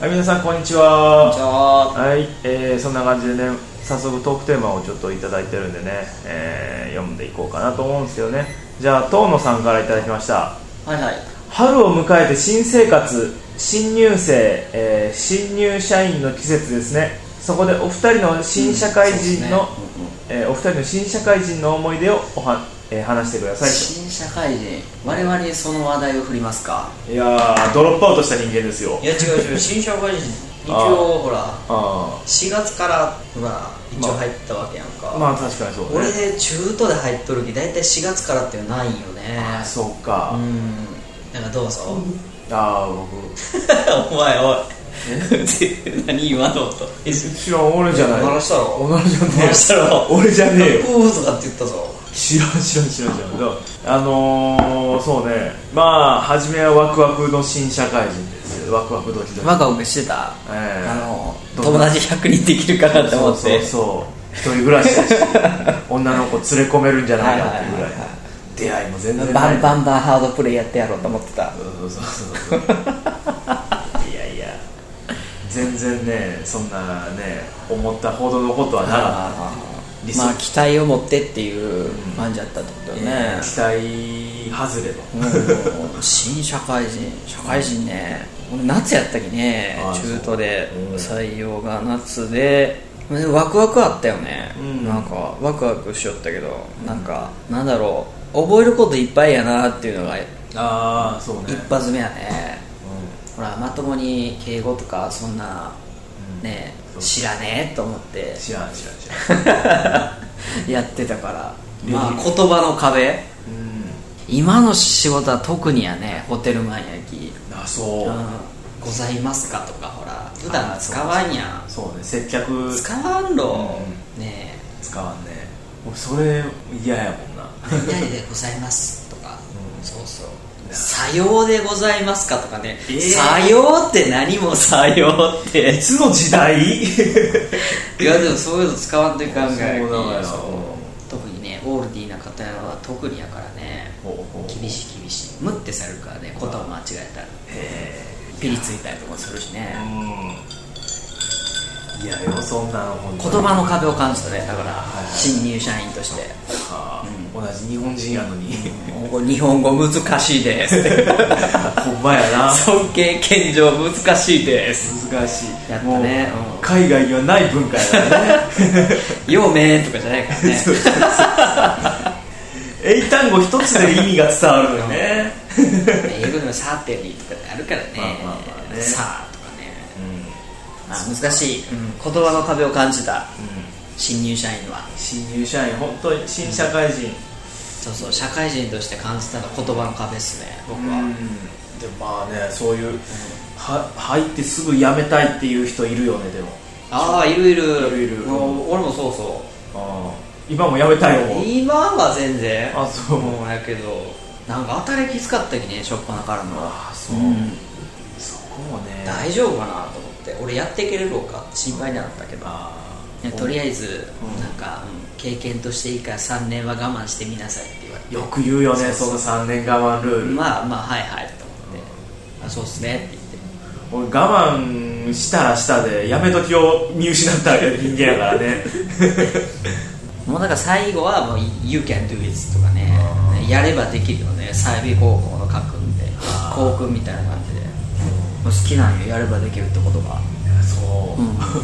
はい、皆さんこんにちは。 こんにちは。 はい、そんな感じでね、早速トークテーマをちょっといただいてるんでね、読んでいこうかなと思うんですけどね。じゃあ遠野さんからいただきました。 はいはい。 春を迎えて新生活、新入生、新入社員の季節ですね。そこでお二人の新社会人の、お二人の新社会人の思い出を話してくださいと。 新社会人、我々にその話題を振りますか。 いやー、ドロップアウトした人間ですよ。 いや違う新社会人一応ほら4月からほら一応入ったわけやんか。 まあ確かにそうね。 俺で中途で入っとるき大体4月からっていうのないよね。 あ、そうか。 なんかどうぞ。 ああ、僕お前おい何今の音。 知らん、俺じゃない。 鳴らしたろ。 鳴らじゃねえ。 鳴らしたろ。 俺じゃねえよ。 うーとかって言ったぞ。 知らん。そうね、まあ初めはワクワクの新社会人ですよ。ワクワクドキドキ。 ワクワクしてた。友達100人できるかなって思って。 そう一人暮らしだし女の子連れ込めるんじゃないかっていうぐらい出会いも全然ない。 バンハードプレイやってやろうと思ってた。 そういや全然ね、そんなね思ったほどのことはなかった。 まあ期待を持ってっていう感じだったってことよね。 期待外れの新社会人ね。俺夏やったきね。中途で採用が夏でワクワクあったよね。なんかワクワクしよったけど、なんかなんだろう、覚えることいっぱいやなっていうのがそうね、 一発目やね。ほらまともに敬語とかそんなね知らねえと思って知らんやってたから、まあ言葉の壁、今の仕事は特にやね。ホテルマンやき、ございますかとかほら普段使わんやん。 そうね、接客使わんろ、ねえ使わんね。もうそれ嫌やもんな。 何々でございますとか、そうさようでございますかとかね、さようって何もさようっていつの時代いやでもそういうの使わんといかんがやき。特にねオールディーな方は特にやからね、厳しいムってされるからね、言葉間違えたらピリついたりとかするしね。 いやよ、そんなの言葉の壁を感じたね。だから新入社員として同じ日本人やのに日本語難しいですほんまやな。 尊敬謙譲難しいです。 難しいやったね。 海外にはない文化やからねようめんとかじゃないからね英単語一つで意味が伝わるのよね英語でもサーテリーとかってあるからね。さあとかね、難しい、言葉の壁を感じた、新入社員は。 新入社員、本当に新社会人、 そう社会人として感じたのは言葉の壁ですね、僕は。 でもまあね、そういう、入ってすぐ辞めたいっていう人いるよね。でもいる俺もそう今も辞めたいよ。 今は全然そうやけど、なんか当たりきつかったきね、しょっぱなからの。 そこもね大丈夫かなと思って、俺やっていけれるのかって心配になったけど、とりあえずなんか経験としていいから3年は我慢してみなさいって言われて。 よく言うよね、その3年我慢ルール。 まあはいと思って、そうっすねって言って、 俺我慢したらしたでやめときを見失った人間やからねもうだから最後はもう You can do it とかね、やればできるよね。細尾高校の書くんで校訓みたいな感じで、もう好きなんよ、やればできるって言葉。 そう、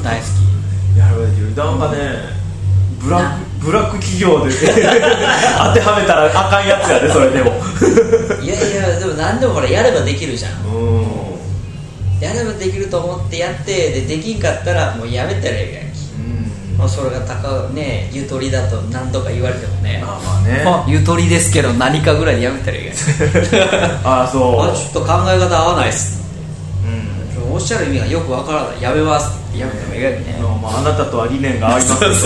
大好き。 やればできる。なんかね、ブラック企業で当てはめたらあかんやつやで、それでもいやでも何でもほらやればできるじゃん。やればできると思ってやってできんかったらもうやめたらええやんき。それがゆとりだと何とか言われてもね、ゆとりですけど何かぐらいでやめたらええやんそう、 ちょっと考え方合わないっすって、おっしゃる意味がよくわからない、やめますってやめてもええやんね。 あなたとは理念が合いますけど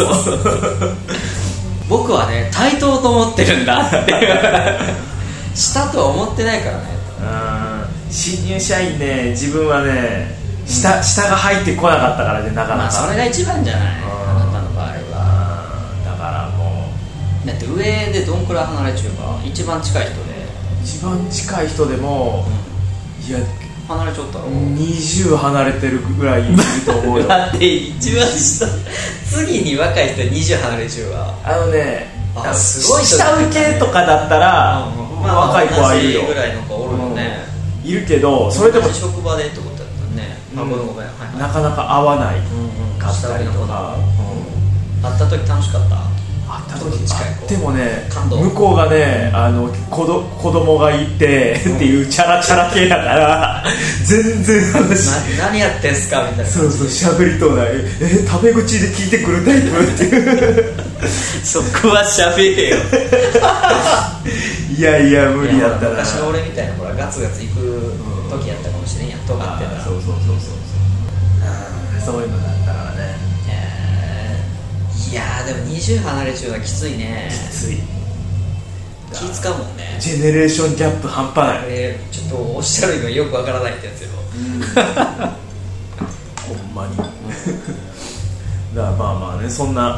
僕はね対等と思ってるんだってしたとは思ってないからね。 新入社員ね、自分はね下が入ってこなかったからね、なかなか。 それが一番じゃない、あなたの場合は。 だからもうだって上でどんくらい離れちゅうか、一番近い人で一番近い人でも、いや離れちゃったろ。 20離れてるぐらいいると思うよだって一番下次に若い人20離れ中はすごい下請けとかだったら、若い子はいるよ。 同じぐらいの子おるよね、 いるけど、それでも職場でってことだったね。ごめん、 なかなか合わないかったりとか、 会った時楽しかった。 会った時でもね、向こうがね、子供がいてっていうチャラチャラ系だから全然何やってんすかみたいな。 そう喋りとうない、タメ口で聞いてくるタイプっていうそこは喋れよいや無理やったな。 昔の俺みたいなほらガツガツ行く時やったかもしれんやん、尖ってたら。 そういうのだったからね。 いやーでも20離れ中はきついね。 きつい。 気使うもんね。 ジェネレーションギャップ半端ない。 ちょっとおっしゃるのよくわからないってやつよほんまにだからまあね、そんな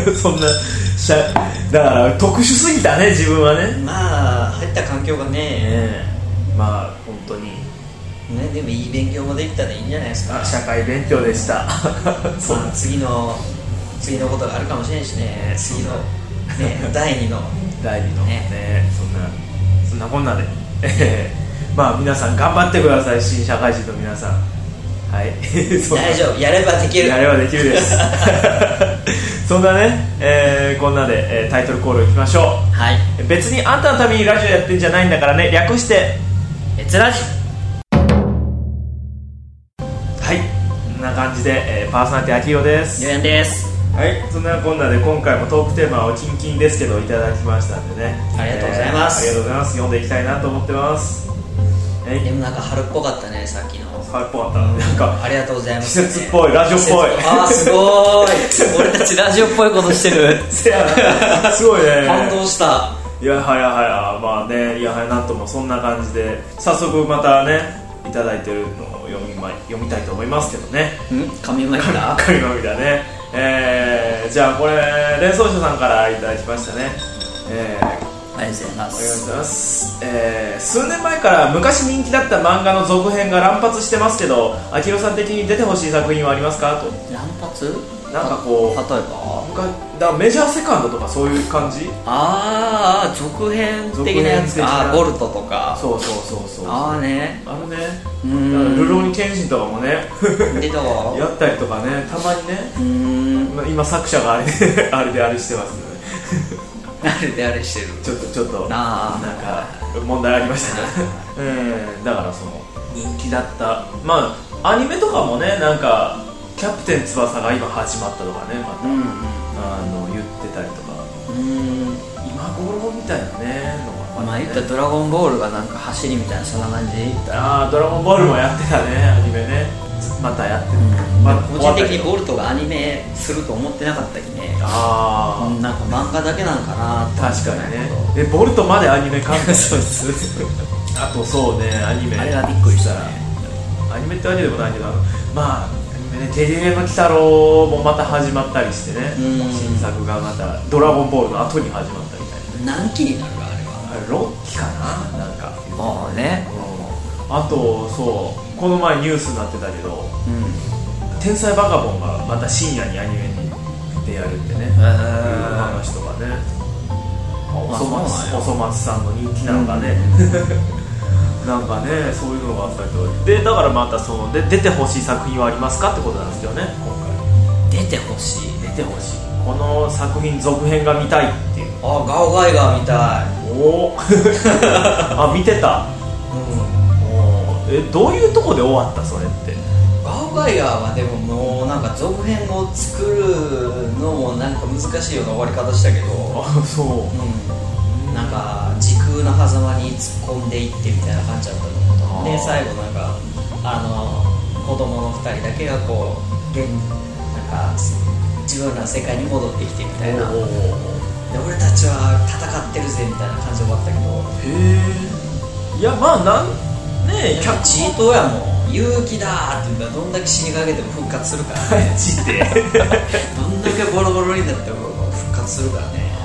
だから特殊すぎたね、自分はね。 まあ入った環境がね、 まあ本当にね、でもいい勉強もできたらいいんじゃないですか。 社会勉強でした次のことがあるかもしれんしね。次の、ね、第2のね、そんなこんなでまあ皆さん頑張ってください、新社会人の皆さん。はい大丈夫、やればできるですそんなね、こんなで、タイトルコールいきましょう。 はい。 別にあんたのためにラジオやってんじゃないんだからね、略して別ラジ。 はい、こんな感じで、パーソナリティ秋代です。 ゆうやんです。 はい、そんなこんなで今回もトークテーマをキンキンですけどいただきましたんでね、 ありがとうございます。 ありがとうございます。読んでいきたいなと思ってます。 でもなんか春っぽかったね、さっきの。 春っぽかった、なんかありがとうございます、ね、 季節っぽい、ラジオっぽい。 あーすごーい俺たちラジオっぽいことしてるせやな、すごいね感動した。 いやはやまあね、いやはやなんともそんな感じで早速またねいただいてるのを読みたいと思いますけどね。 神まみだ神まみだね。じゃあこれ連想者さんからいただきましたね。 ありがとうございます。 ありがとうございます。数年前から昔人気だった漫画の続編が乱発してますけど、あきろさん的に出てほしい作品はありますかと。 乱発？ なんかこう、 例えばだメジャーセカンドとかそういう感じ。 ああ、続編的なやつか。ボルトとか。 そうああね、 ルローニケンシンとかもね出たわやったりとかね、たまにね。今作者があれであれしてますねあれしてる。 ちょっとなんか問題ありましたねだからその人気だったまあアニメとかもね、なんかキャプテン翼が今始まったとかね、また、言ってたりとか、今頃みたいなねのが、 まあ言ったらドラゴンボールがなんか走りみたいな、そんな感じで言ったら、 ドラゴンボールもやってたね、アニメね。またやってる、 個人的にボルトがアニメすると思ってなかったきね。なんか漫画だけなんかな。 確かにね。ボルトまでアニメかそうあとそうね、アニメあれはびっくりした。 アニメってわけでもないけど、まあテレビの鬼太郎もまた始まったりしてね、新作がまたドラゴンボールの後に始まったみたいな。 何期になるか、あれは。 6期かな、なんか。 ね。 あとそうこの前ニュースになってたけど、天才バカボンがまた深夜にアニメに出やるってね、いう話とかね。おそ松さんの人気なのかね、なんかね、そういうのがあったりとかで、だからまたその出てほしい作品はありますかってことなんですよね、今回。出てほしい、この作品続編が見たいっていう。 ガオガイガー見たい。 見てた。どういうとこで終わったそれって。 ガオガイガーはでももうなんか続編を作るのもなんか難しいような終わり方したけど。 そう。 なんか時空の狭間に突っ込んでいってみたいな感じだったので、最後なんか子供の2人だけがこうなんか自分らの世界に戻ってきてみたいな。で俺たちは戦ってるぜみたいな感じで終わったけど。 いやまあねえ、 チートやもん、勇気だーって言ったらどんだけ死にかけても復活するからねどんだけボロボロになっても復活するからね。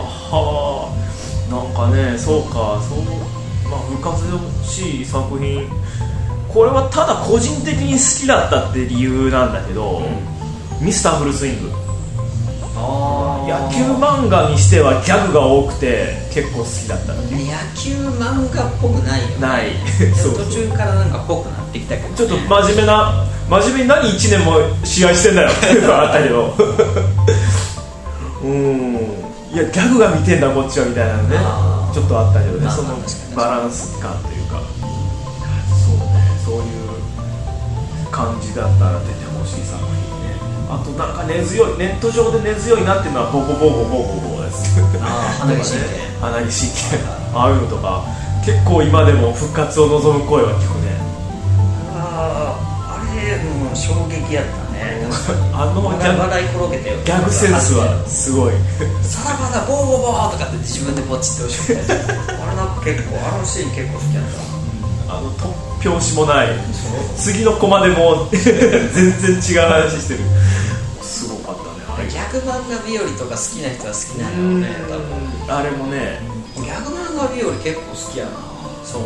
なんかね、そうか、まあ復活してほしい作品、ここれはただ個人的に好きだったって理由なんだけど、ミスターフルスイング、野球漫画にしてはギャグが多くて結構好きだった。 野球漫画っぽくないよね。 ないそう途中からなんかぽくなってきたけど、ね、 ちょっと真面目に何1年も試合してんだよっていうのがあったけどいやギャグが見てんだこっちはみたいなのねちょっとあったけどね、そのバランス感というか、そういう感じだったら出てほしい作品ね。あとなんかネット上で根強いなっていうのはボコボコボコボコです。 花火神経花火神経ああいうのとか結構今でも復活を望む声は聞くね。 あれもう衝撃やったね。 あの笑い転げてよ。 ギャグセンスはすごい。 さらばだボーボーボーとかって自分でポチってほしくてあれなんか結構あのシーン結構好きやった。 突拍子もない次のコマでも全然違う話してる。すごかったね。 ギャグ漫画日和とか好きな人は好きなんだろうね。多分あれもねギャグ漫画日和結構好きやな。 そう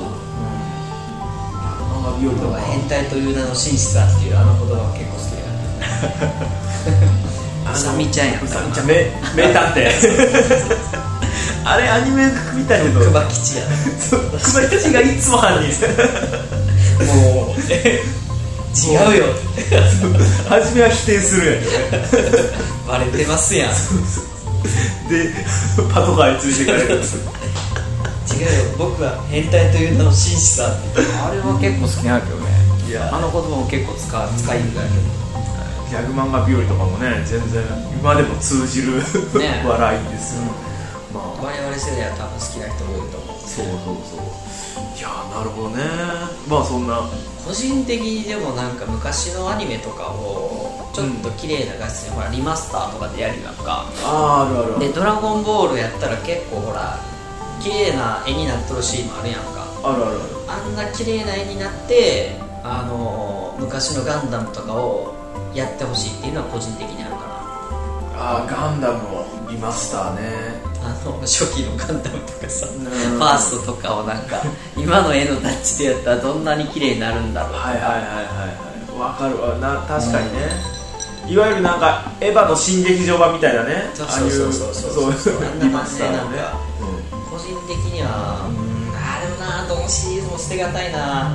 漫画日和とか変態という名の真実だっていうあの言葉は結構好きだった。うさみちゃんやった。 うさみちゃん名探偵あれアニメみたいけどクバ吉やな。 クバ吉がいつも犯人もう違うよ初めは否定するやんけどねバレてますやんでパトカーについてかれる。 違うよ僕は変態という名の真実だって。あれは結構好きなんだけどね。 いやあの言葉も結構使いんだけどギャグ漫画日和とかもね全然今でも通じる、ね、笑いですよ、 我々世代は多分好きな人多いと思う。 そういやなるほどね。そんな個人的にでもなんか昔のアニメとかをちょっと綺麗な画質で、ほらリマスターとかでやるやんか。 あるでドラゴンボールやったら結構ほら綺麗な絵になっとるシーンもあるやんか。 あんな綺麗な絵になって昔のガンダムとかをやってほしいっていうのは個人的にあるかな。ガンダムをリマスターね。 初期のガンダムとかさ、ファーストとかをなんか今の絵のタッチでやったらどんなに綺麗になるんだろう。 はいわかるわな。確かにね、いわゆるなんかエヴァの新劇場版みたいなね。 そうあんな感じでなんか個人的にはでもなどのシリーズも捨てがたいな。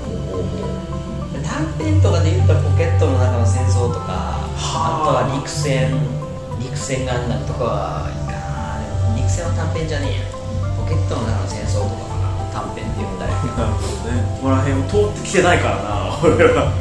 短編とかで言ったらポケットの中の戦争とか、あとは陸戦ガンダムとかはいいかな。陸戦は短編じゃねえや。ポケットの中の戦争とかかな短編って言うんだよ。 なるほどね。ここら辺を通ってきてないからな俺は。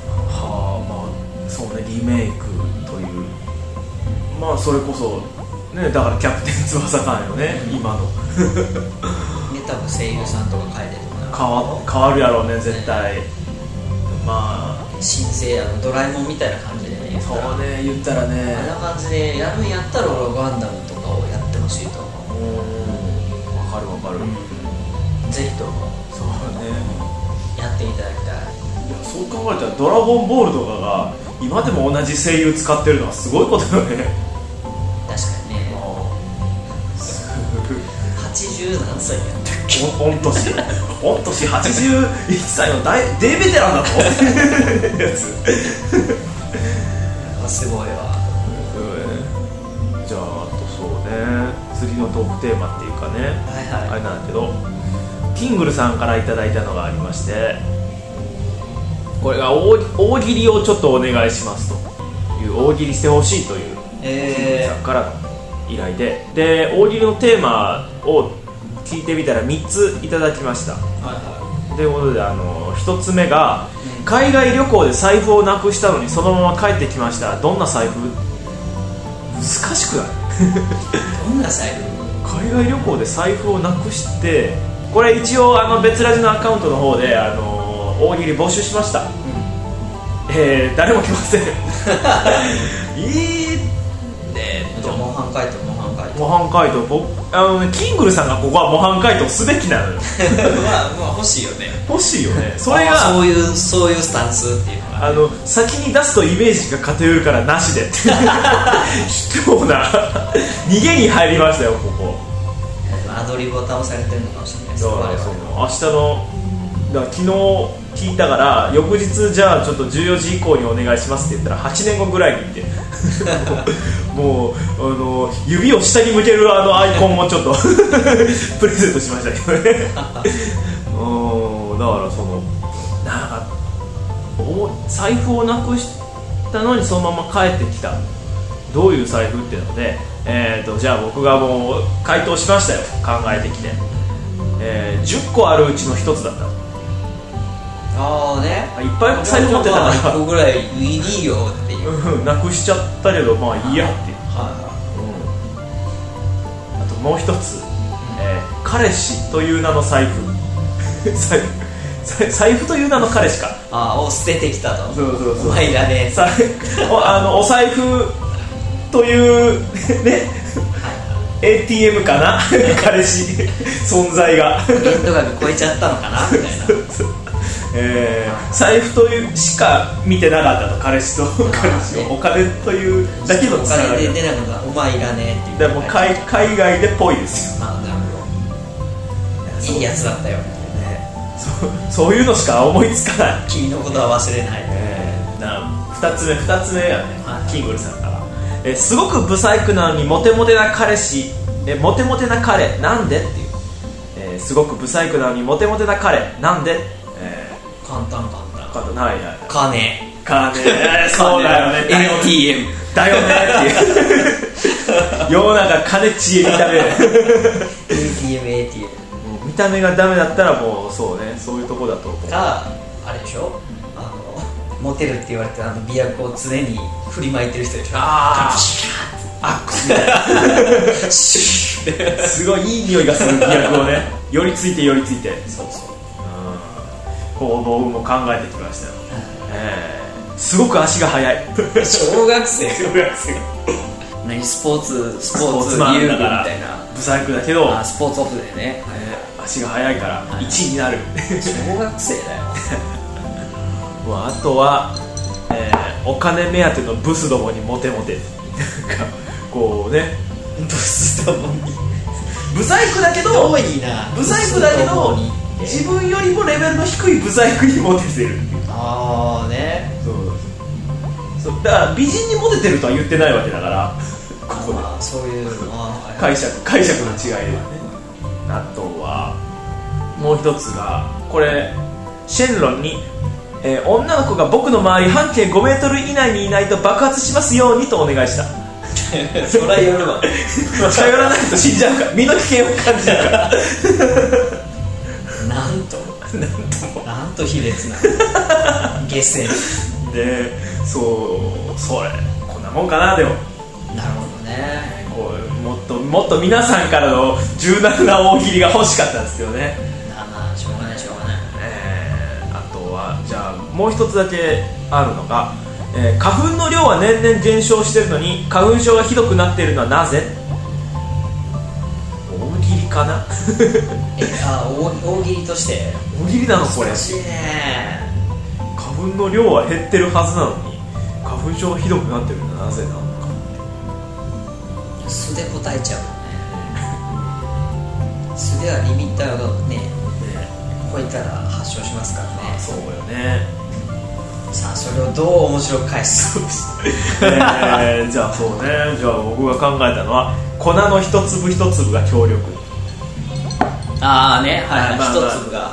そうね、リメイクというそれこそね、だからキャプテン翼かよね今の多分声優さんとか変えてとか変わるやろうね絶対。 新生ドラえもんみたいな感じでね。 そうね言ったらねあんな感じでやるんやったら俺はガンダムとかをやってほしいと思う。 わかる、 ぜひともそうねやっていただきたい。 そう考えたらドラゴンボールとかが今でも同じ声優使ってるのはすごいことよね。 確かにね。80何歳やったっけ。 御年81歳の大ベテランだとやつすごいわ。 じゃあそうね、次のトークテーマっていうかね、あれなんだけどキングルさんからいただいたのがありまして、これが大喜利をちょっとお願いしますという、大喜利してほしいというキングルさんからの依頼で、大喜利のテーマを聞いてみたら3ついただきました。ということで1つ目が、海外旅行で財布をなくしたのにそのまま帰ってきました。どんな財布？難しくない？ どんな財布？ 海外旅行で財布をなくして、これ一応別ラジのアカウントの方で大喜利募集しました、誰も来ませんじゃあ模範解答キングルさんがここは模範解答すべきなのよ欲しいよね。 それがそういうスタンスっていうのが先に出すとイメージが偏るからなしで貴重な逃げに入りましたよここ。 アドリブを倒されてるのかもしれないです。 明日のだから昨聞いたから翌日じゃあちょっと14時以降にお願いしますって言ったら8年後ぐらいに見てもう指を下に向けるアイコンもちょっとプレゼントしましたけどねだからなんか財布をなくしたのにそのまま帰ってきた、どういう財布っていうので、じゃあ僕がもう回答しましたよ、考えてきて、10個あるうちの1つだった。 ああね、 いっぱい財布持ってたから 1個ぐらいいいよっていうなくしちゃったけどまあいいやっていう、あともう一つ、彼氏という名の財布財布という名の彼氏かを捨ててきたと。 そうお前いらねお財布というねATM かな彼氏存在が限度額超えちゃったのかなみたいな財布というしか見てなかったと、彼氏と彼氏をお金というだけのつながり、 お金で出なかったお前いらねえっていう、 でも海外でぽいですよ。 なるほど、いいやつだったよ、 そういうのしか思いつかない。 君のことは忘れない、 2つ目がね、キングルさんから、すごくブサイクなのにモテモテな彼氏、モテモテな彼なんでっていう、すごくブサイクなのにモテモテな彼なんで、 簡単はい金そうだよね ATM だよねっていう世の中金知恵見た目 ATM 見た目がダメだったらもうそうね、そういうとこだと思う。 あれでしょ、モテるって言われて美薬を常に振りまいてる人でしょ。 アックスすごいいい匂いがする美薬をね寄りついてそうこう僕も考えてきましたよ、すごく足が速い小学生何スポーツマン遊具みだからたいな、 ブサイクだけどスポーツオフでね、 足が速いから1位になる小学生だよあとは、お金目当てのブスどもにモテモテなんかこうね、 ブスどもにブサイクだけど多いな、 ブサイクだけど自分よりもレベルの低いブサイクにモテてるっていう。 ああね、 そうだから美人にモテてるとは言ってないわけだからここでそういう解釈の違いではね。あとはもう一つがこれシェンロンに、女の子が僕の周り半径5メートル以内にいないと爆発しますようにとお願いしたそら寄るわ頼らないと死んじゃうから、身の危険を感じるからなんと卑劣な下船で、それこんなもんかな。でもなるほどね、 こうもっと皆さんからの柔軟な大喜利が欲しかったんですけどね。 しょうがない、 あとはじゃあもう一つだけあるのが、花粉の量は年々減少しているのに花粉症がひどくなっているのはなぜ？大喜利かな大喜利として大喜利なのこれ。 難しいね。 花粉の量は減ってるはずなのに花粉症がひどくなってるのはなぜなのか。 素で答えちゃうよね。素ではリミッターがね超えたら発症しますからね。 そうよね。 さあそれをどう面白く返すじゃあそうね、じゃあ僕が考えたのは粉の一粒一粒が強力。 ああね、はい、一粒が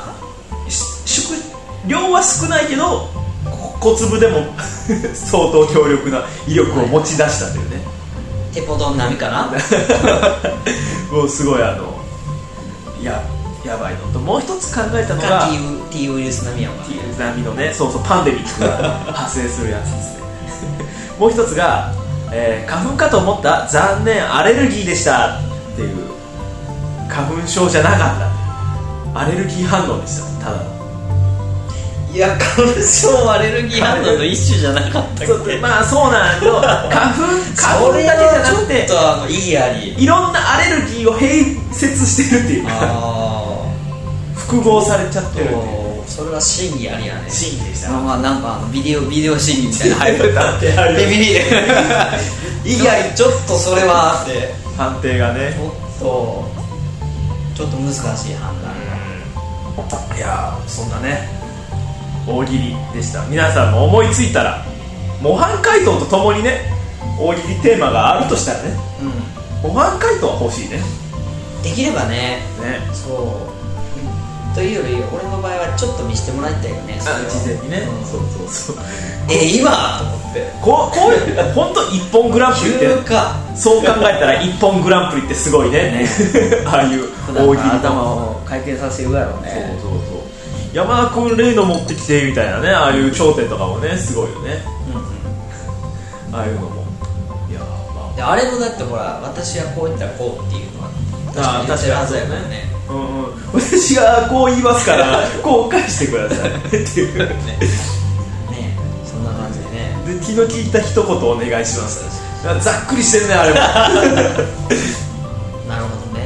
量は少ないけど小粒でも相当強力な威力を持ち出したというね、 テポドン並みかなもうすごいやばいのと、もう一つ考えたのが T ウイルス並みやわ、 T ウイルス並みのね、そうパンデミックが発生するやつですねもう一つが、花粉かと思った残念アレルギーでしたっていう、花粉症じゃなかったアレルギー反応でした。ただいや花粉症アレルギー反応の一種じゃなかったっけまあそうなんだけど花粉だけじゃなくてちょっといいありいろんなアレルギーを併設してるっていうか複合されちゃってるっていう。 それは審議ありやね。 審議でした。 まあなんかビデオ審議みたいな入るビビリいやちょっとそれはって判定がねちょっと難しい判断。 いやそんなね大喜利でした。皆さんも思いついたら模範解答とともにね、大喜利テーマがあるとしたらね、模範解答は欲しいね。 できればね。そうというより俺の場合はちょっと見せてもらいたいよね、 事前にね、そう今と思ってこういう本当一本グランプリってそう考えたら一本グランプリってすごいねああいう大喜利頭を回転させるやろうね。 そう山田君例の持ってきてみたいなね、ああいう頂点とかもねすごいよね、ああいうのもいや、 であれもだってほら、私はこう言ったらこうっていうのは確かに言ってるはずやからね。 私がこう言いますからこう返してくださいっていうね、 そんな感じでね。 で気の利いた一言お願いします。ざっくりしてるねあれもなるほどねなる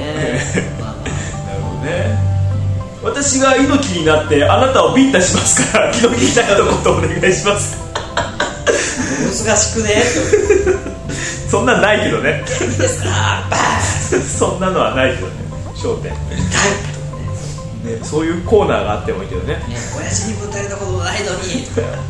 ほどね。私が猪木になってあなたをビンタしますから気の利いた一言お願いします難しくねそんなんないけどねいいですかバーンそんなのはないけどね、焦点ね、そういうコーナーがあってもいいけどね。 親父にぶたれたことないのにとかなる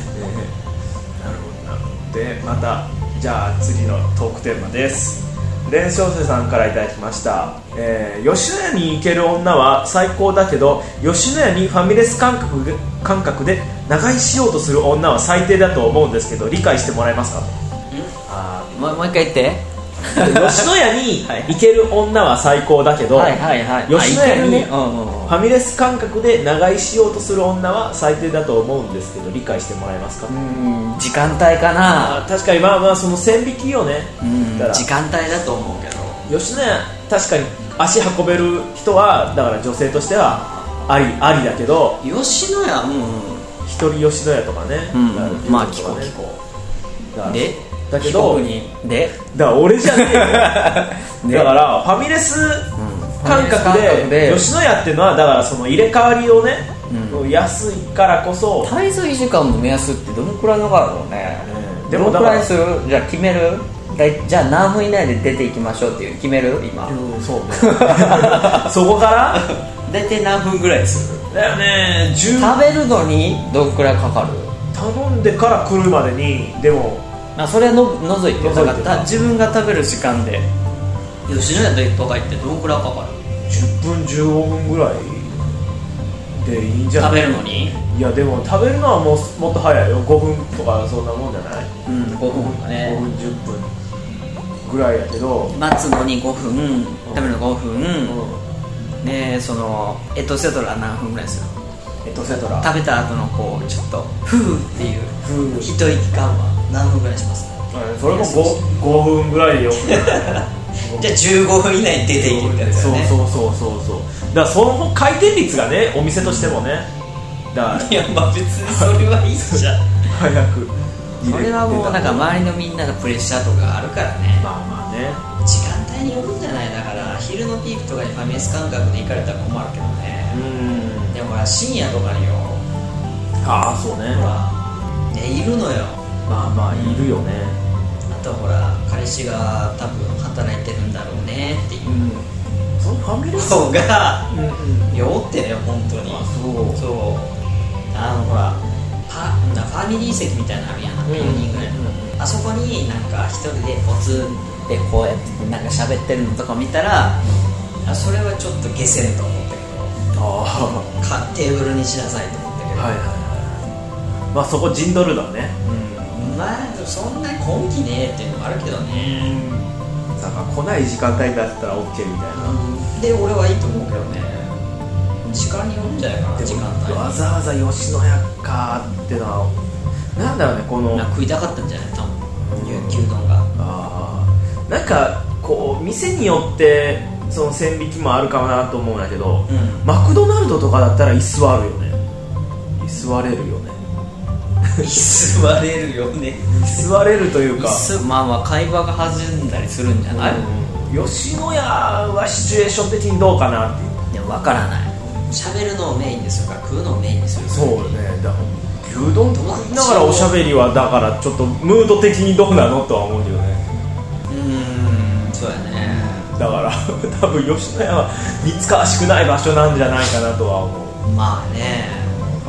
ほど。でまたじゃあ次のトークテーマです。連勝生さんからいただきました、吉野家に行ける女は最高だけど吉野家にファミレス感覚で長居しようとする女は最低だと思うんですけど理解してもらえますかと。 もう一回言って吉野家に行ける女は最高だけど吉野家にファミレス感覚で長居しようとする女は最低だと思うんですけど理解してもらえますか。 時間帯かな。 確かにその線引きをね、 時間帯だと思うけど、 吉野家確かに足運べる人はだから女性としてはありだけど、 吉野家一人吉野家とかね、 まあ聞こうでだけどだから俺じゃねえよだからファミレス感覚で吉野家っていうのはだからその入れ替わりをね、安いからこそ滞在時間の目安ってどのくらいのかだろうね、どのくらいする。じゃあ決める。じゃあ何分以内で出ていきましょうっていう決める今、 そうねそこから大体何分ぐらいするだよね。食べるのにどのくらいかかる。 頼んでから来るまでにでもそれは除いてだから自分が食べる時間で吉野家とか行ってどのくらいかかる。 10分15分ぐらいでいいんじゃない。 食べるのに。 いやでも食べるのはもっと早いよ。5分とかそんなもんじゃない。 5分かね。 5分10分ぐらいやけど待つのに5分、食べるの5分、ね、そのエトセトラ何分ぐらいする。 エトセトラ食べた後のこうちょっとフーっていう一息感は何分ぐらいしますか。 それも 5分ぐらいでよくじゃあ15分以内に出ていくってやつだよね。 そうだからその回転率がね、お店としてもね、だからいや別にそれはいいじゃん早くそれはもうなんか周りのみんながプレッシャーとかあるからね。 まあね、 時間帯によるんじゃない。だから昼のピークとかにファミレス感覚で行かれたら困るけどね。でもほら深夜とかによ、 そうね、 ほらいるのよ。 まあいるよね。 あとほら彼氏が多分働いてるんだろうねっていう、 そのファミレス方がよってね、本当に。そうほらファミリー席みたいなのあるやん、4人ぐらいの、あそこになんか一人でポツンってこうやってなんか喋ってるのとか見たら、それはちょっと下せんと思ったけど、テーブルにしなさいと思ったけど、 そこ陣取るだね。 そんなに根気ねえっていうのもあるけどね。 なんか来ない時間帯だったら OK みたいな、 で俺はいいと思うけどね。時間によるんじゃないかな。時間帯わざわざ吉野家かってのはなんだろうね、この食いたかったんじゃない多分、牛丼が。 なんかこう店によってその線引きもあるかなと思うんだけど、マクドナルドとかだったら椅子はあるよね。椅子割れるよね椅子割れるよね。 椅子割れるというか、 会話が弾んだりするんじゃない。 吉野家はシチュエーション的にどうかなっていう。 でも分からない。喋るのをメインにするか食うのをメインにするか。 そうね、だから牛丼とか言いながらおしゃべりはだからちょっとムード的にどうなのとは思うけどね。 そうやね。 だから多分吉野家は似つかわしくない場所なんじゃないかなとは思う。 まあね、 フ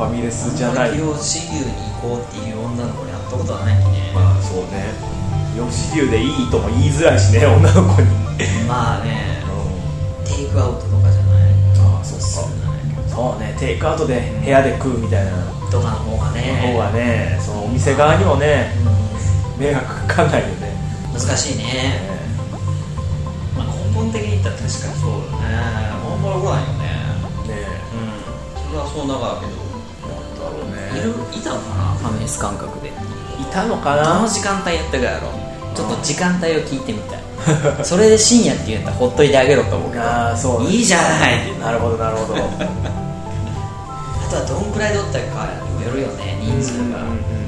ファミレスじゃない。 吉牛に行こうっていう女の子に会ったことはないきね。 まあそうね、吉牛でいいとも言いづらいしね、女の子にまあね、テイクアウトとかじゃない。 ああ、そっか。そうね、テイクアウトで部屋で食うみたいなとかの方がね、 そのお店側にもね、迷惑かかんないよね。 難しいね。まあ、根本的に言ったら確かにそうだね。あんまり来ないよね。それはそうだけど、なんだろうね。いたのかな、ファミレス感覚で。 いたのかな。 どの時間帯やったかやろ。ちょっと時間帯を聞いてみたい。それで深夜って言うんだったらほっといてあげろと思うけど。 ああ、そう、 いいじゃないって。 なるほどなるほど。 あとはどんくらいだったかにもよるよね、人数が。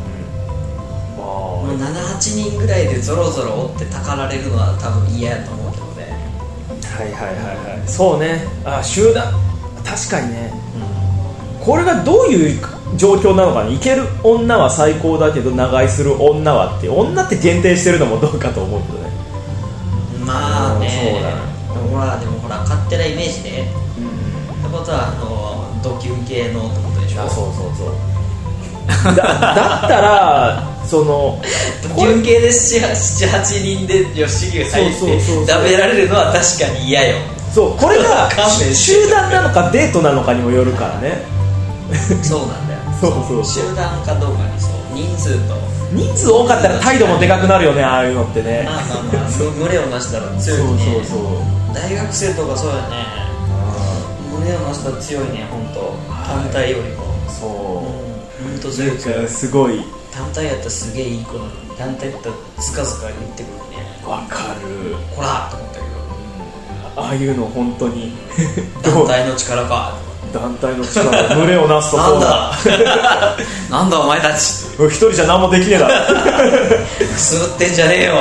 もう 7,8 人ぐらいでゾロゾロ追ってたかられるのは多分嫌やと思うけどね。 はいはいはいはい、そうね。あ、集団、確かにね、これがどういう状況なのかね。いける女は最高だけど長居する女はって、女って限定してるのもどうかと思うけどね。 まあね、 そうだね。 でもほら勝手なイメージで、ってことはドキュン系のってことでしょ。 あ、そうそうそうだったらそのドキュン系で 7,8 人で吉牛入って食べられるのは確かに嫌よ。 そう、これが集団なのかデートなのかにもよるからね。 そうなんだよ。 そう集団かどうかに、そう、 人数多かったら態度もでかくなるよね、ああいうのってね。 まあ群れをなしたら強いね。 そう大学生とかそうやね。群れをなしたら強いね、本当。単体よりも。 そう、 本当強い。 すごい。 単体やったらすげえいい子なのに、単体やったらずかずか言ってくるね。 わかる。 こらと思ったけど、 ああいうの本当に団体の力か。 団体の力、群れをなすとなんだなんだお前たち、 一人じゃ何もできねえだろくすぶってんじゃねえよ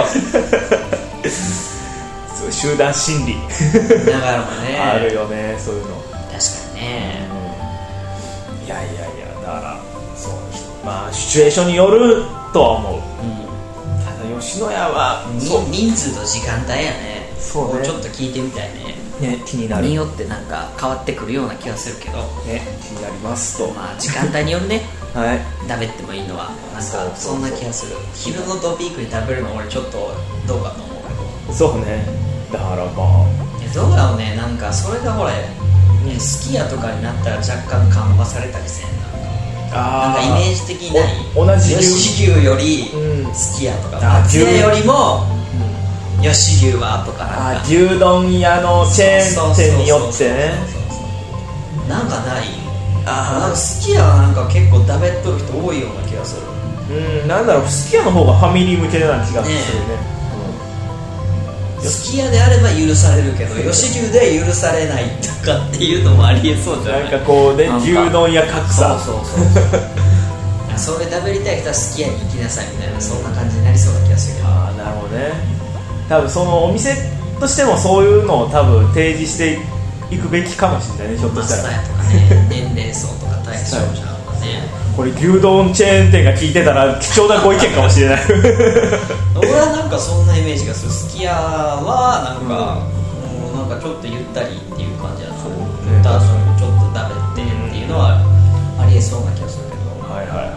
集団心理だからもねあるよね、そういうの。 確かにね、 いやだからそう、まあシチュエーションによるとは思う、ただ吉野家は人数と時間帯やね。 そうね、 ちょっと聞いてみたいね。 気になる。 によってなんか変わってくるような気がするけどね、気になりますと。 まあ時間帯によるねはい、 食べてもいいのはなんかそんな気がする。昼のドピークに食べるの俺ちょっとどうかと思うけど。 そうね、だからまあどうだろうね、なんかそれがほら、すき家とかになったら若干緩和されたりせん。なんかイメージ的にない。 同じ吉牛よりすき家とか、松屋よりも吉牛はとか、なんか牛丼屋のチェーン店によってね、 なんかない。なんかすき家はなんか結構食べっとる人多いような気がする。 なんだろう、すき家の方がファミリー向けな気がするね。 すき家であれば許されるけど吉牛で許されないとかっていうのもありえそうじゃない。 なんかこうね、牛丼屋格差。 それ食べりたい人はすき家に行きなさいみたいな、そんな感じになりそうな気がするけど。 なるほどね。多分そのお店としてもそういうのを多分提示していくべきかもしれないね、ひょっとしたら。 マスターとかね、年齢層とか対象者とかね。 これ牛丼チェーン店が聞いてたら貴重なご意見かもしれない俺はなんかそんなイメージがする。すき家はなんか、なんかちょっとゆったりっていう感じだな。ゆった後にちょっと食べてっていうのはありえそうな気がするけど。 はいはいはい。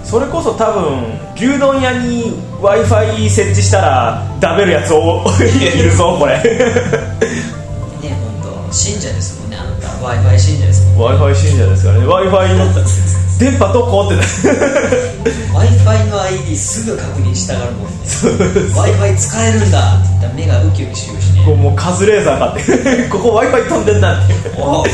それこそ多分牛丼屋に Wi-Fi 設置したら食べるやついるぞこれね、本当信者ですもんね、あなた Wi-Fi 信者ですもん。 Wi-Fi 信者ですからね。 Wi-Fi の電波どこって Wi-Fi の ID すぐ確認したがるもんね。Wi-Fi 使えるんだって言ったら目がウキウキしようしね。 こうもうカズレーザーかってここ Wi-Fi 飛んでんだって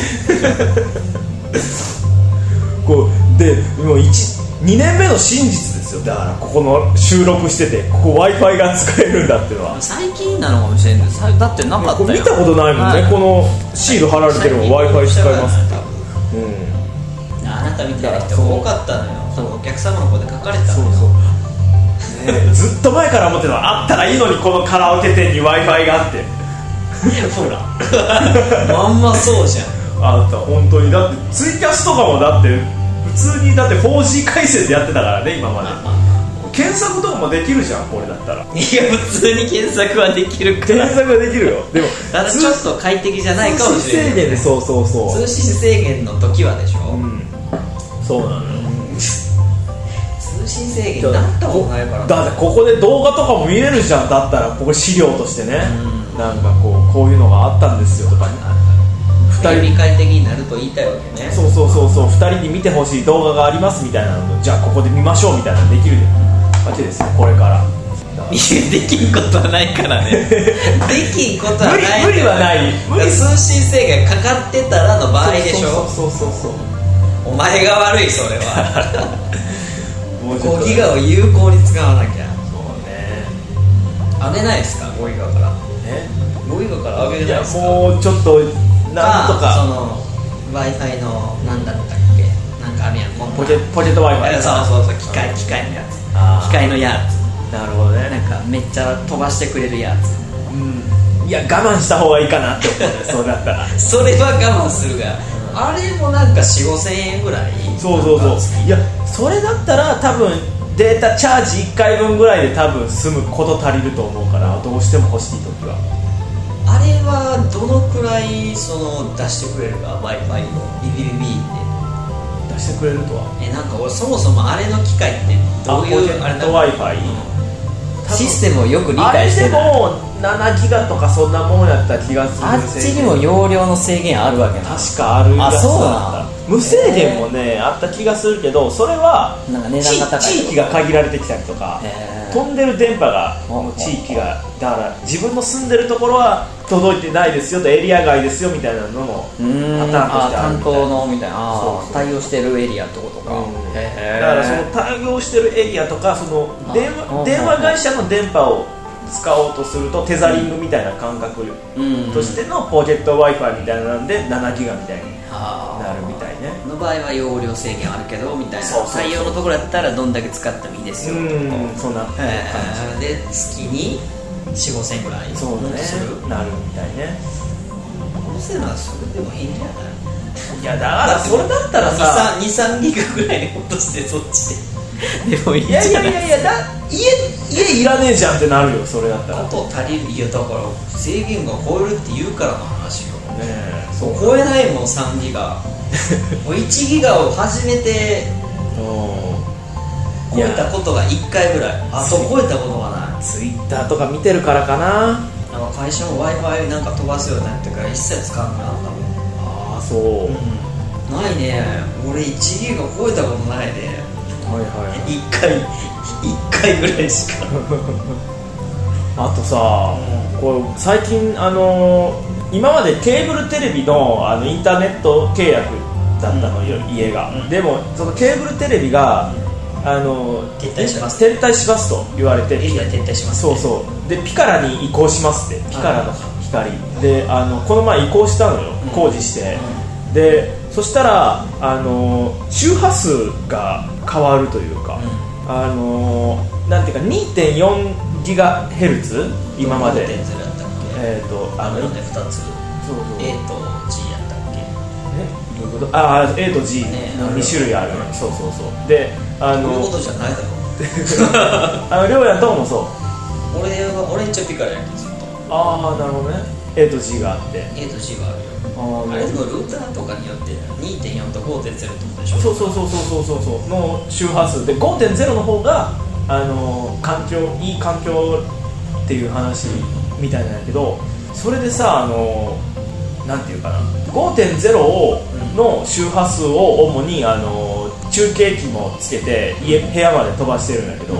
こうでもう2年目の真実ですよ。だからここの収録しててここ Wi-Fi が使えるんだっていうのは最近なのかもしれんけど、だってなかったよ。 見たことないもんね、このシール貼られてるの Wi-Fi 使えますって。 あなたみたいな人多かったのよ。そのお客様の方で書かれてたのよ。 ずっと前から思ってたのあったらいいのに、このカラオケ店に Wi-Fi があってほらまんまそうじゃん。 あった、本当に。だってツイキャスとかもだって普通にだって 4G 回線でやってたからね、今まで。検索とかもできるじゃん、これだったら。いや、 普通に検索はできるから。 検索はできるよ。でもただちょっと快適じゃないかもしれない。 通信制限で、そう通信制限の時はでしょ。 そうなのよ。 通信制限なったことないから、 だってここで動画とかも見れるじゃん。だったらここ資料としてね、なんかこういうのがあったんですよとかね、 2人理解的になると言いたいわけね。 そう2人に見てほしい動画がありますみたいなの、じゃあここで見ましょうみたいなのできるわけですよ、これから。 できんことはないからねできんことはない。 無理はない。 通信制限かかってたらの場合でしょ。 そうお前が悪い、それは5ギガを有効に使わなきゃ。そうね。上げないですか、5ギガから。5ギガから上げないですか。 いや、もうちょっとなんとかその Wi-Fi のなんだったっけ、なんかあるやん、 ポケット Wi-Fi。 そう機械のやつ、機械のやつ。 なるほどね。 なんかめっちゃ飛ばしてくれるやつ。 いや、我慢した方がいいかなって思うねそうだったらそれは我慢するが、あれもなんか 4,5,000円ぐらい。 そういや、それだったら多分データチャージ1回分ぐらいで多分済むこと足りると思うから、どうしても欲しいときは。 あれはどのくらいその出してくれるか、 Wi-Fi のビビビビって出してくれるとは。 なんか俺そもそもあれの機械ってどういうあれだろう。 Wi-Fi システムをよく理解してない。 あれでも7ギガとかそんなもんやった気がする。 あっちにも容量の制限あるわけな。 確かある。 あ、そうなん。 無制限もねあった気がするけど、それはなんか値段が高い地域が限られてきたりとか、飛んでる電波が地域が、だから自分の住んでるところは届いてないですよと、エリア外ですよみたいなのもパターンとしてあるみたいな。 担当のみたいな。対応してるエリアってことか。 だからその対応してるエリアとか、その電話会社の電波を使おうとするとテザリングみたいな感覚としてのポケット Wi-Fi みたいなので7ギガみたいになるみたいね。 の場合は容量制限あるけどみたいな。対応のところだったらどんだけ使ってもいいですよとか。 そうなってる感じで月に 4,5,000円ぐらいそうねなるみたいね。 このせいならそれでもいいんじゃない。 いやだからそれだったらさ 2,3 ギガぐらいに落としてそっちでもいいんじゃない。 いや家いらねえじゃんってなるよ、それだったら。 こと足りる。いやだから制限が超えるって言うからの話よね。 そう超えないもん3ギガもう1ギガを初めて超えたことが1回ぐらい。あと超えたことがない。 ツイッターとか見てるからかな。 会社も Wi-Fi なんか飛ばすようになってから一切使わなくなったもん。 ああそう、 ないね。俺1ギガ超えたことないで。1回ぐらいしかあとさ、これ最近今までケーブルテレビのインターネット契約だったのよ、家が。でもそのケーブルテレビが撤退しますと言われて、 撤退します、 そうでピカラに移行しますって。ピカラの光でこの前移行したのよ、工事して。でそしたら周波数が変わるというか、なんていうか 2.4 ギガヘルツ今まで 5.0 やったっけ。あの2つ A と G やったっけ。 どういうこと。A と G の2種類ある。そうでそういうことじゃないだろりょうやんとこもそう。 俺んちはピカラやけどずっと。 なるほどね。 A と G があって A と G があるよ。あれでもルーターとかによって 2.4 と 5.0 ってことでしょ。 そうの周波数で 5.0 の方がいい環境っていう話みたいなんだけど、それでさなんていうかな、 5.0 の周波数を主に中継機もつけて部屋まで飛ばしてるんだけど、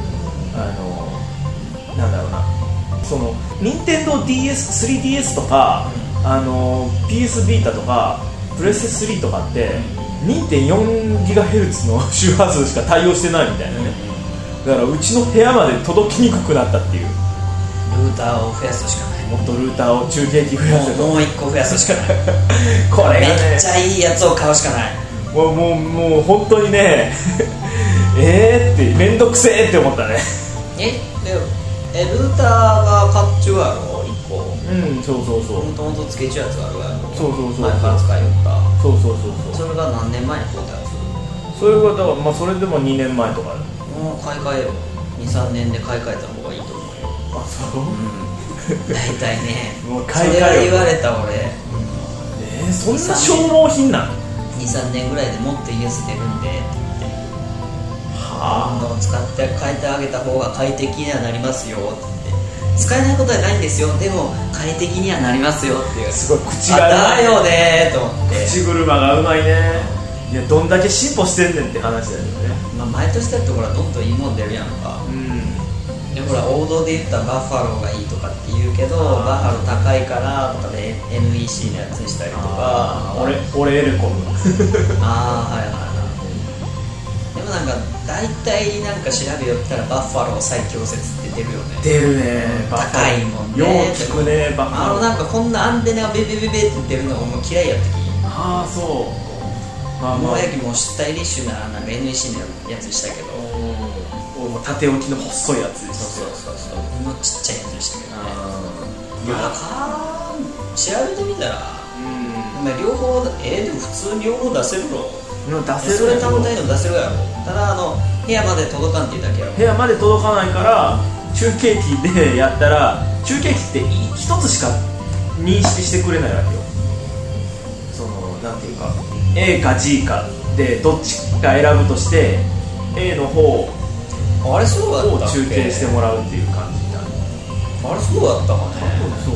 なんだろうな、その任天堂 DS、3DS とかPS ビータとかプレステ3とかって 2.4 ギガヘルツの周波数しか対応してないみたいなね。だからうちの部屋まで届きにくくなったっていう。 ルーターを増やすしかない。 もっとルーターを中継機増やせと。 もう1個増やすしかないこれがね、 めっちゃいいやつを買うしかない。 もう本当にねってめんどくせえって思ったね。 ルーターが買っちゅうやろ1個。 そうもともとつけちゅうやつがあるやろ。 そう前から使いよった。 そうそれが何年前に買ったやつ。 それがだからそれでも2年前とか。 もう買い替えよ。2,3 年で買い替えた方がいいと思うよ。 そう。 大体ね。 もう買い替えそれは言われた俺。 そんな消耗品なん？ 2,3 年ぐらいでもっといいやつ出るんでって言って、どんどん使って変えてあげた方が快適にはなりますよって言って、使えないことはないんですよ、でも快適にはなりますよっていう、 すごい口がだよねと思って、 口車がうまいね。いや、どんだけ進歩してんねんって話だよね。 毎年だってほらどんどんいいもん出るやんか、でほら王道で言ったらバッファローがいいとかって言うけど、バッファロー高いからとかで NEC のやつにしたりとか、 俺エレコムはいはいはい。でもなんか大体なんか調べよったらバッファロー最強説って出るよね。 出るね。 高いもんね。 よう聞くね、バッファロー。 なんかこんなアンテナがベベベベって出るのがもう嫌いやったき。 そう。 もうやきもスタイリッシュななんか NEC のやつにしたけど、 縦置きの細いやつでそうのちっちゃいやつにしたけどね。調べてみたら、両方でも普通に両方出せるの。 出せる。 それ単体の出せるやろ。ただ部屋まで届かんっていうだけやろ。 部屋まで届かないから中継機でやったら、中継機って一つしか認識してくれないわけよ。なんていうか A か G かでどっちか選ぶとして A の方を中継してもらうっていう感じになる。 あれそうだったかね。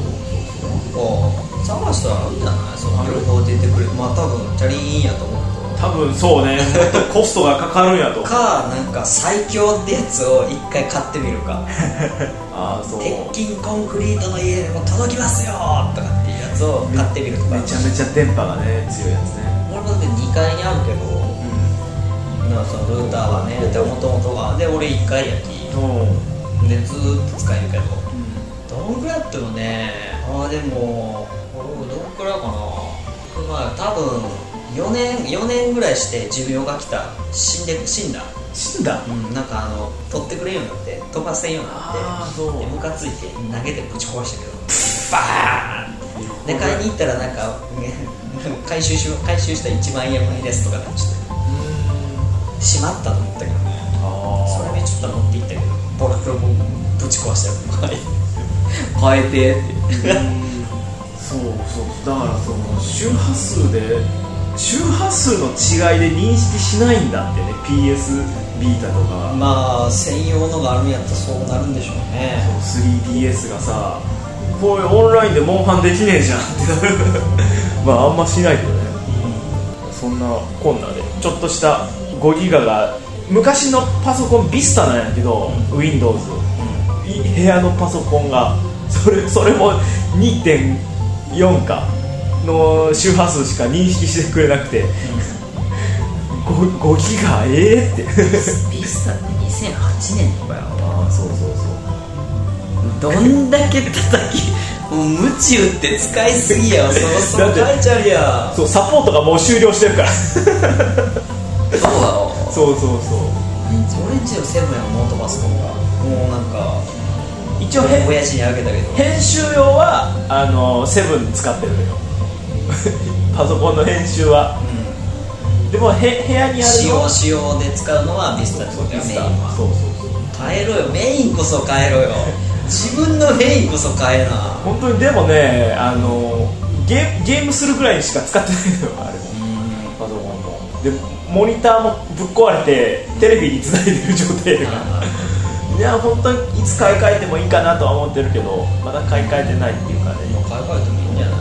探したらいいんじゃない？その両方出てくれる。まあ多分チャリーンやと思うけど、 多分そうね、もっとコストがかかるんやとなんか最強ってやつを一回買ってみるかそう、 鉄筋コンクリートの家でも届きますよとかっていうやつを買ってみるとか。 めちゃめちゃ電波がね強いやつね。 俺もだって2階にあるけど、そのルーターはね、もともとがで俺1階やきでずーっと使えるけど、どんぐらいやってもね、でもどんくらいかな、多分4年ぐらいして寿命が来た。死んだ、なんか取ってくれんようになって、飛ばせんようになって、ムカついて投げてぶち壊したけどバーンで買いに行ったらなんか回収した1万円マイナスとかなっちゃってしまったと思ったけどね。それでちょっと持っていったけどボロボロぶち壊したよ変えてってそうだからその周波数の違いで認識しないんだってね、 PS ビータとか。 まあ専用のがあるんやったらそうなるんでしょうね。 3DS がさ、こういうオンラインでモンハンできねえじゃんってなるまああんましないけどね、そんなこんなでちょっとした5ギガが昔のパソコンビスタなんやけど、Windows、部屋のパソコンがそれも 2.4 かの周波数しか認識してくれなくて、5ギガってビスタって2008年とかやわ。 そうどんだけ叩きもうムチ打って使いすぎやわ。そろ書いちゃうやん。 そう、サポートがもう終了してるからそう俺んちのセブンやノートパソコンがもうなんか一応親父にあげたけど、 編集用はセブン使ってるのよパソコンの編集は、でも部屋にあるのは仕様で使うのはビスタってことや。メインは変えろよ、メインこそ変えろよ自分のメインこそ変えな。 本当に。でもね、ゲームするぐらいにしか使ってないのよ、あれもパソコンも。でモニターもぶっ壊れてテレビにつないでる状態だからいや本当にいつ買い替えてもいいかなとは思ってるけど、まだ買い替えてないっていうかね。 買い替えてもいいんじゃない？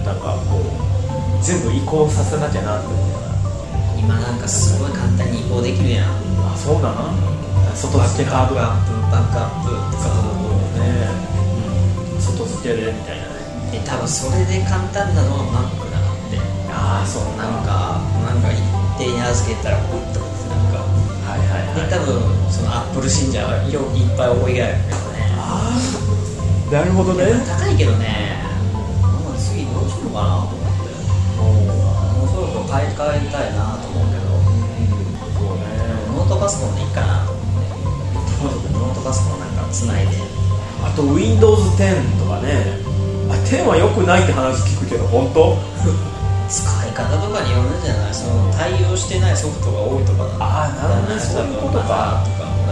なんかこう全部移行させなきゃなって思うから。 今なんかすごい簡単に移行できるやん。 そうなの？外付けハードバックアップとかね、外付けでみたいなね。 多分それで簡単なのは Mac だなって。 そうなんか一定に預けたらポイッとなんかで多分その Apple 信者はいっぱい多いがやるけどね。 なるほどね。 高いけどね、次どうしようかなと思って、もうそろそろ買い替えたいなと思うけど、 そうね、 ノートパソコンでいいかなと思って、ノートパソコンなんかつないで。 あと Windows 10とかね。10は良くないって話聞くけど本当？ 使い方とかによるんじゃない？その対応してないソフトが多いとかなんだ。 なるほどね、そういうことか。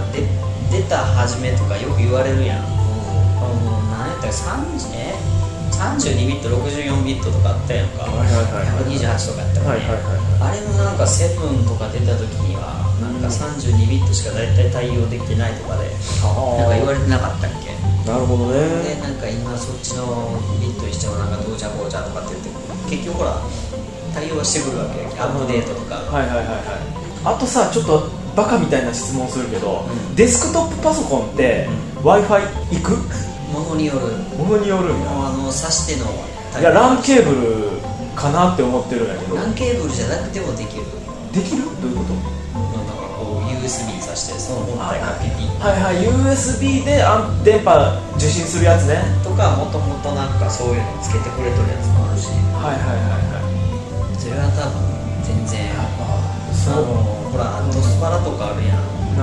出た初めとかよく言われるやん。なんやったら3 32ビット64ビットとかあったやんか、128とかやったからね、あれもなんか7とか出た時にはなんか32ビットしか大体対応できてないとかでなんか言われてなかったっけ。 なるほどね。 でなんか今そっちのビットにしてもなんかどうちゃこうちゃとかって言って結局ほら対応してくるわけ、アップデートとか。 あとさ、ちょっとバカみたいな質問するけど、デスクトップパソコンって Wi-Fi 行く？ ものによるんや。挿してのいや、LAN ケーブルかなって思ってるんやけど。 LAN ケーブルじゃなくてもできる。 できる？どういうこと？ なんかこう USB に挿してその本体がピピッ。 USB で電波受信するやつね。 とかもともとなんかそういうのつけてくれとるやつもあるし。それは多分全然。ほらドスパラとかあるやん。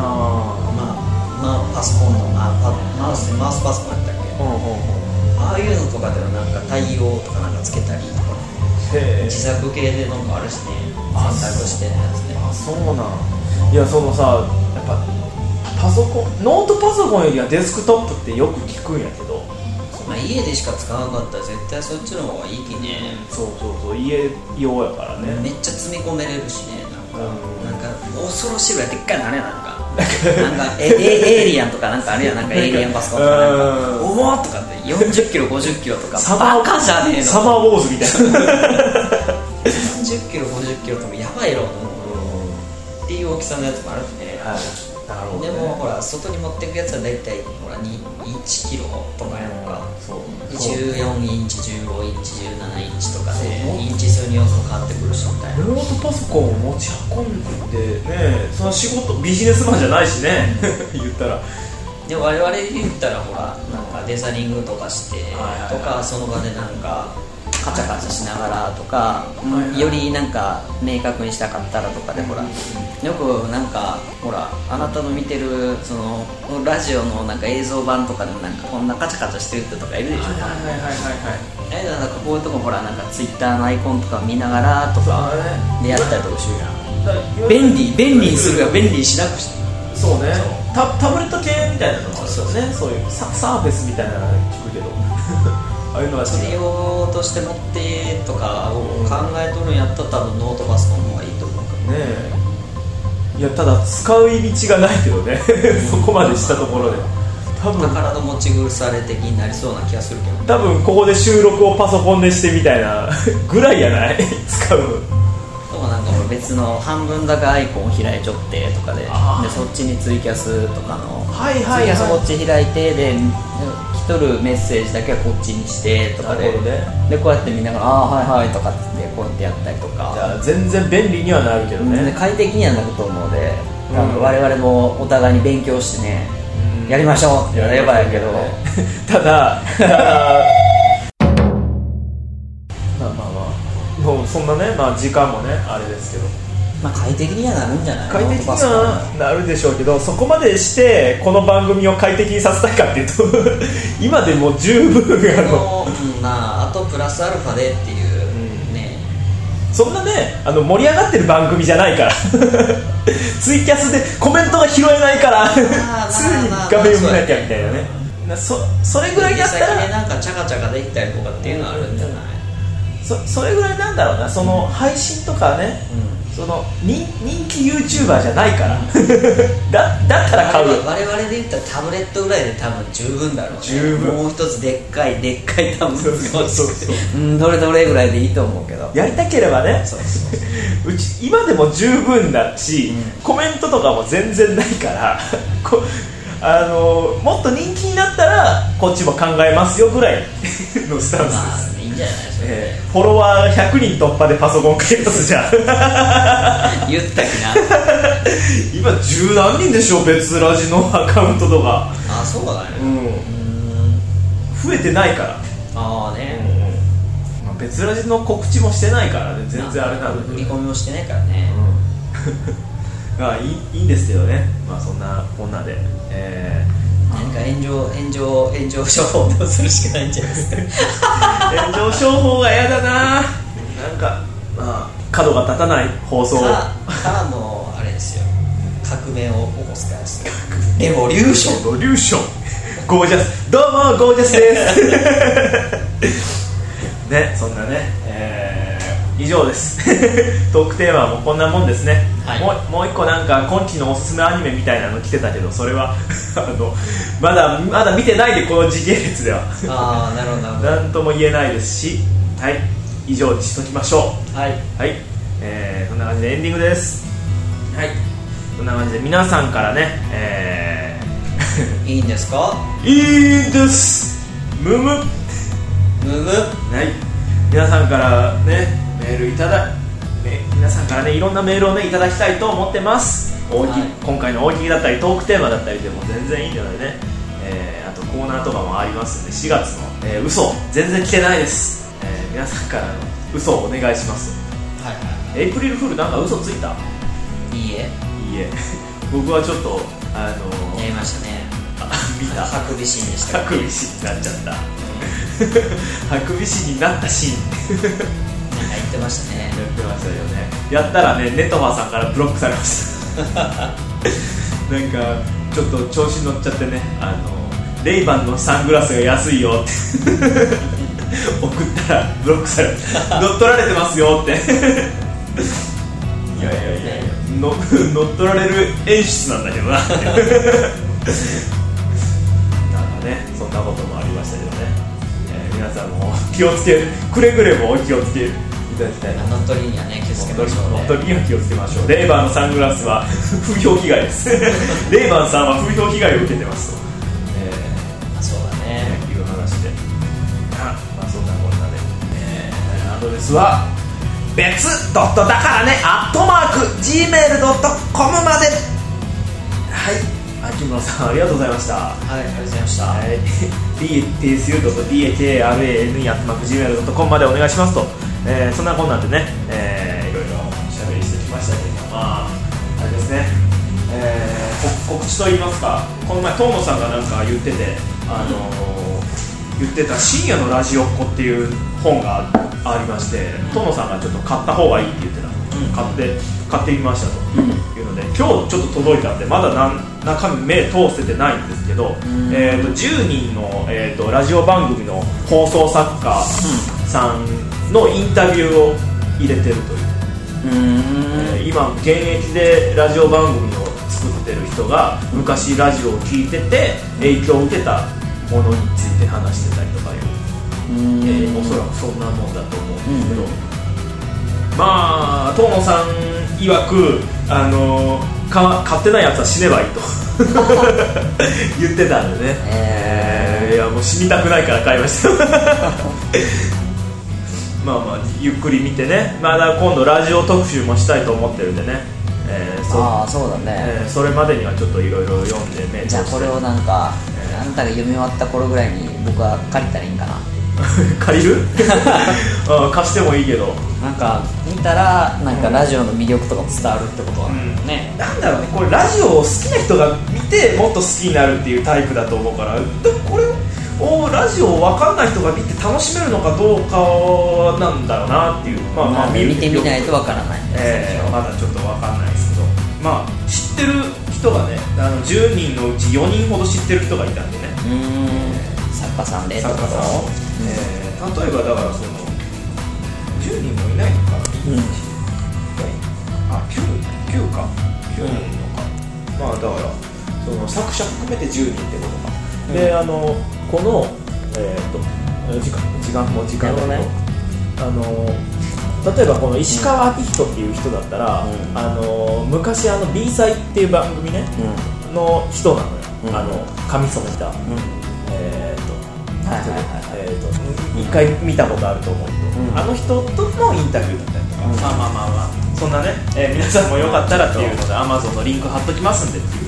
パソコンのマウスパソコンやったっけ。ああいうのとかではなんか対応とかなんかつけたりとか、自作系でなんかあるしね、選択してるやつね。 そうなん。いや、そのさ、やっぱノートパソコンよりはデスクトップってよく聞くんやけど、 家でしか使わなかったら絶対そっちの方がいいきね。 そう家用やからね。 めっちゃ積み込めれるしね。なんか恐ろしいぐらいでっかいのあれやなんかエイリアンとかなんかあれやなんかエイリアンパソコンとかなんかおもーとかって40キロ50キロとかバカじゃねえの。 サマーウォーズみたいな 40キロ50キロとかやばいろっていう大きさのやつもあるしね。 なるほどね。 でもほら外に持っていくやつは大体ほら1キロとかやんか。14インチ15インチ17インチとかでインチ数によって変わってくるしみたいな。 ノートパソコンを持ち運んでね、その仕事ビジネスマンじゃないしね言ったら。 で我々で言ったらほらなんかデザリングとかしてとかその場でなんかカチャカチャしながらとか、よりなんか明確にしたかったらとかでほらよくなんかほらあなたの見てるそのラジオのなんか映像版とかでもなんかこんなカチャカチャしてる人とかいるでしょ。なんかこういうとこほらなんかツイッターのアイコンとか見ながらとかでやったりとかしようやん。便利にするが便利にしなくして。 そうね。タブレット系みたいなのもあるよね。そういうサーフェスみたいなの聞くけどああいうのはそれをとして持ってとかを考えとるんやったら多分ノートパソコンの方がいいと思うからね。 いや、ただ使う入り口がないけどねそこまでしたところで多分宝の持ち腐れ的になりそうな気がするけど、 多分ここで収録をパソコンでしてみたいなぐらいやない使うの。 とかなんか俺別の半分だけアイコンを開いちょってとかでそっちにツイキャスとかのツイキャスこっち開いてで来とるメッセージだけはこっちにしてとかで、でこうやって見ながらはいとかってこうやってやったりとか。 じゃあ全然便利にはなるけどね。 快適にはなると思うので、我々もお互いに勉強してね、やりましょうってやればやけどただもうそんなね、時間もねあれですけど、 快適にはなるんじゃない。 快適にはなるでしょうけど、そこまでしてこの番組を快適にさせたいかっていうと今でも十分あとプラスアルファでっていうね、 そんなね盛り上がってる番組じゃないからツイキャスでコメントが拾えないから常に画面を見なきゃみたいなね。それぐらいやったら先でなんかチャカチャカできたりとかっていうのはあるんじゃない。 それぐらいなんだろうな、その配信とかね、その人気 YouTuber じゃないからだったら買うよ。 我々で言ったらタブレットぐらいで多分十分だろうね。 十分。 もう一つでっかいタブレットが欲しくてどれぐらいでいいと思うけど、 やりたければねうち今でも十分だし、コメントとかも全然ないからもっと人気になったらこっちも考えますよぐらいのスタンスです。 いいんじゃないですか、 フォロワー100人突破でパソコン買いますじゃん言ったきな今十何人でしょ、別ラジのアカウントとか。 そうだね、 増えてないから。別ラジの告知もしてないからね、全然あれなのに売り込みもしてないからねいいんですけどね。そんなこんなで、 何か炎上商法をするしかないんじゃないですか炎上商法が嫌だな。なんか角が立たない放送からもうあれですよ、革命を起こすからですよ。レボリューションゴージャス、どうもゴージャスですね、そんなね、以上ですトークテーマもこんなもんですね、はい、もう一個なんか今期のおすすめアニメみたいなの来てたけど、それはまだ見てないで、この時系列ではああ、なるほどなんとも言えないですし、はい、以上にしときましょう。 はい、 はい、そんな感じでエンディングです。はい、そんな感じで皆さんからね、 いいんですか？ いいんです。むむはい、皆さんからねメール皆さんからねいろんなメールをねいただきたいと思ってます。はい、今回の大喜利だったりトークテーマだったりでも全然いいのでね、あとコーナーとかもありますんで、4月の、嘘全然来てないです。皆さんからの嘘をお願いします。はい、エイプリルフールなんか嘘ついた？ いいえ僕はちょっとやりましたね。 見た。 ハクビシンでした、 ハクビシンになっちゃったハクビシンになったシーンなんか言ってましたね。 やってましたよね。やったらね、ネトファーさんからブロックされましたなんかちょっと調子に乗っちゃってね、レイバンのサングラスが安いよって送ったらブロックされて乗っ取られてますよっていや乗っ取られる演出なんだけどななんかね、そんなこともありましたけどね、皆さんも気をつけくれぐれも気をつけいただきたいな。 乗っ取りにはね気をつけましょうね。 乗っ取りには気をつけましょう。レイバンのサングラスは風評被害ですレイバンさんは風評被害を受けてますと、 そうだね、 いう話で、そんなこんなで、アドレスは別だからね@gmail.com まで。はい、秋村さんありがとうございました。 はい、ありがとうございました。 はい、btsu.dakarane@gmail.com までお願いしますと、そんなこんなんでね、いろいろ喋りしてきましたけど、あれですね、告知といいますか、この前東野さんがなんか言ってて、言ってた深夜のラジオっ子っていう本がありまして、東野さんがちょっと買った方がいいって言ってたの、買ってみましたというので、今日ちょっと届いたんでまだ中身目通せてないんですけど、10人の、ラジオ番組の放送作家さんのインタビューを入れてるという、今現役でラジオ番組を作ってる人が昔ラジオを聞いてて影響を受けたものについて話してたりとかいう、おそらくそんなもんだと思うんですけど、まあ東野さん曰く買ってないやつは死ねばいいと言ってたんでね、いやもう死にたくないから買いましたまあゆっくり見てね、まだ今度ラジオ特集もしたいと思ってるんでね、 そうだね、 それまでにはちょっといろいろ読んでじゃあこれをなんか、あんたが読み終わった頃ぐらいに僕は借りたらいいんかな借りる貸してもいいけど、 なんか見たらなんかラジオの魅力とかも伝わるってことはね、 なんだろうね、これラジオを好きな人が見てもっと好きになるっていうタイプだと思うから、これをラジオ分かんない人が見て楽しめるのかどうかなんだろうなっていう、 見てみないと分からない、 まだちょっと分かんないですけど、知ってる人がね、10人のうち4人ほど知ってる人がいたんでね、 作家さんで例えばだからその10人もいないのかな、9か9人のか、だからその作者含めて10人ってことか、でこの時間もね、例えばこの石川明人っていう人だったら、昔B 祭っていう番組ね、の人なのよ、髪染めた、一回見たことあると思うと、あの人とのインタビューだったりとか、そんなね、皆さんもよかったらっていうので Amazon のリンク貼っときますんでっていう、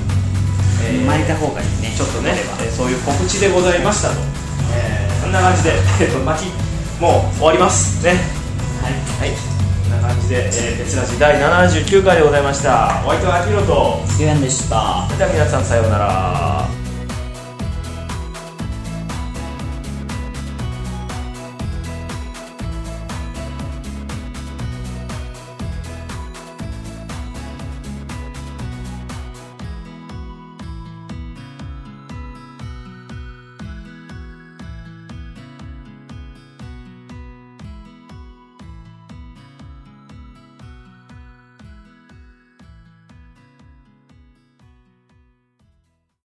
巻いた方がいいね、 ちょっとね、そういう告知でございましたと、こんな感じで、もう終わりますね。はい、こんな感じで、別ラジ第79回でございました。お相手はアキロとゆうやんでした。 それでは皆さんさようなら。